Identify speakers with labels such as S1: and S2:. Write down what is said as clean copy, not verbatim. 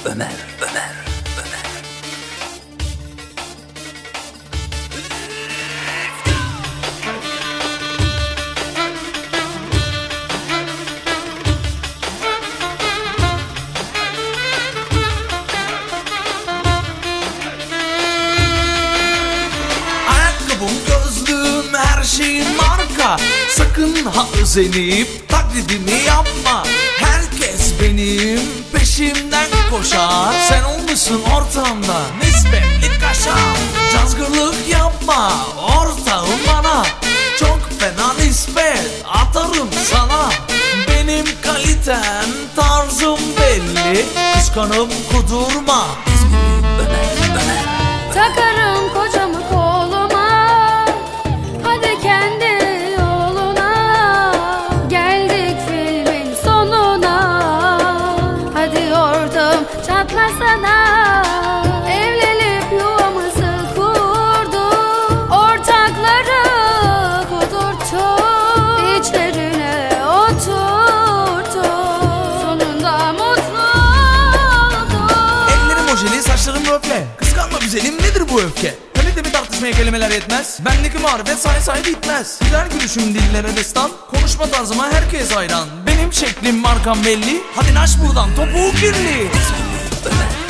S1: Ömer.
S2: Ayakkabım, gözlüğüm, her şeyim marka. Sakın ha özenip taklidimi yapma. Herkes benim peşimden koşar. Sen olmuşsun ortamda nispetli kaşar. Cazgırlık yapma ortağım bana. Çok fena nispet atarım sana. Benim kalitem, tarzım belli. Kıskanıp kudurma.
S3: Takarım kocamı koluma, hadi kendi yoluna. Geldik filmin sonuna, hadi yordum çatlasana. Evlenip yuvamızı kurduk, ortakları kudurttuk, içlerine oturttuk, sonunda mutlu olduk.
S2: Ellerim ojeli, saçlarım röfle. Kıskanma güzelim, nedir bu öfke? Kalitemi tartışmaya kelimeler yetmez. Bendeki marifet say bitmez. Güzel gülüşüm dillere destan. Konuşma tarzıma herkes hayran. Benim şeklim markam belli. Hadi naş buradan, topuğu kirli.